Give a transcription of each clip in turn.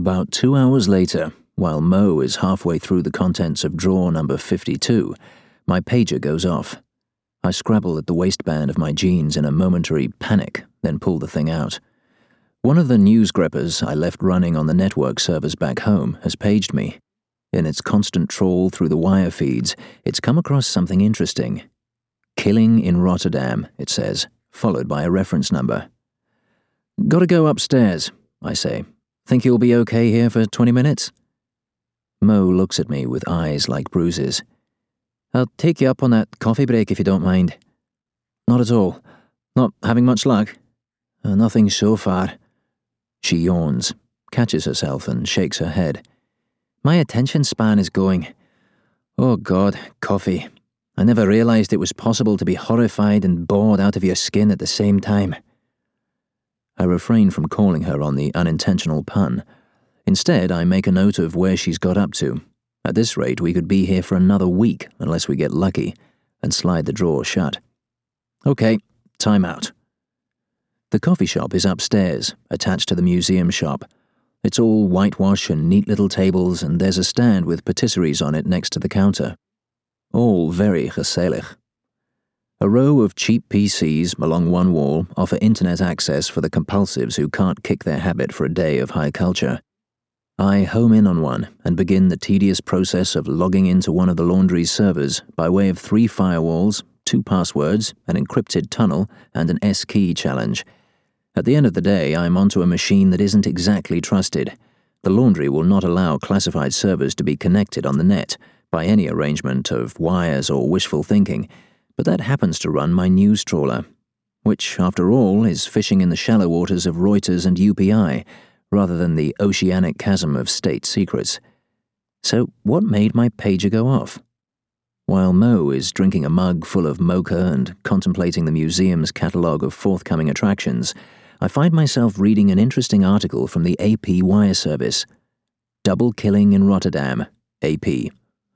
About 2 hours later, while Mo is halfway through the contents of drawer number 52, my pager goes off. I scrabble at the waistband of my jeans in a momentary panic, then pull the thing out. One of the news greppers I left running on the network servers back home has paged me. In its constant trawl through the wire feeds, it's come across something interesting. Killing in Rotterdam, it says, followed by a reference number. "Gotta go upstairs," I say. "Think you'll be okay here for 20 minutes? Mo looks at me with eyes like bruises. "I'll take you up on that coffee break if you don't mind." "Not at all. Not having much luck?" "Nothing so far." She yawns, catches herself and shakes her head. "My attention span is going. Oh God, coffee. I never realized it was possible to be horrified and bored out of your skin at the same time." I refrain from calling her on the unintentional pun. Instead, I make a note of where she's got up to. At this rate, we could be here for another week unless we get lucky, and slide the drawer shut. "Okay, time out." The coffee shop is upstairs, attached to the museum shop. It's all whitewash and neat little tables, and there's a stand with patisseries on it next to the counter. All very gezellig. A row of cheap PCs along one wall offer internet access for the compulsives who can't kick their habit for a day of high culture. I home in on one and begin the tedious process of logging into one of the laundry's servers by way of 3 firewalls, 2 passwords, an encrypted tunnel, and an S-key challenge. At the end of the day, I'm onto a machine that isn't exactly trusted. The laundry will not allow classified servers to be connected on the net by any arrangement of wires or wishful thinking, but that happens to run my news trawler, which, after all, is fishing in the shallow waters of Reuters and UPI, rather than the oceanic chasm of state secrets. So what made my pager go off? While Mo is drinking a mug full of mocha and contemplating the museum's catalogue of forthcoming attractions, I find myself reading an interesting article from the AP Wire Service. Double killing in Rotterdam, AP.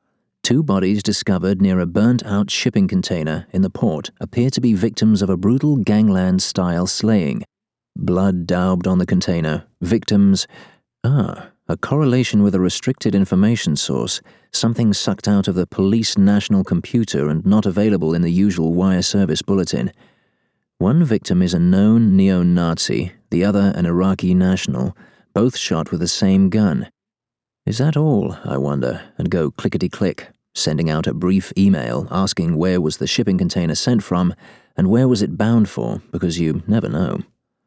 2 bodies discovered near a burnt-out shipping container in the port appear to be victims of a brutal gangland-style slaying. Blood daubed on the container. Victims... a correlation with a restricted information source, something sucked out of the police national computer and not available in the usual wire service bulletin. One victim is a known neo-Nazi, the other an Iraqi national, both shot with the same gun. Is that all, I wonder, and go clickety-click, sending out a brief email asking where was the shipping container sent from and where was it bound for, because you never know.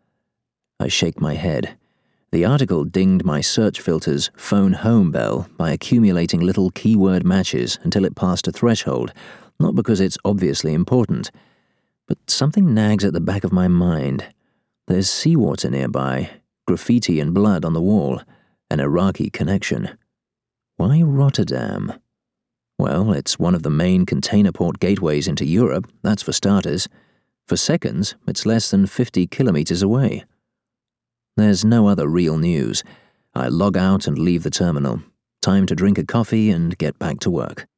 I shake my head. The article dinged my search filter's phone home bell by accumulating little keyword matches until it passed a threshold, not because it's obviously important. But something nags at the back of my mind. There's seawater nearby, graffiti and blood on the wall, an Iraqi connection. Why Rotterdam? Well, it's one of the main container port gateways into Europe, that's for starters. For seconds, it's less than 50 kilometers away. There's no other real news. I log out and leave the terminal. Time to drink a coffee and get back to work.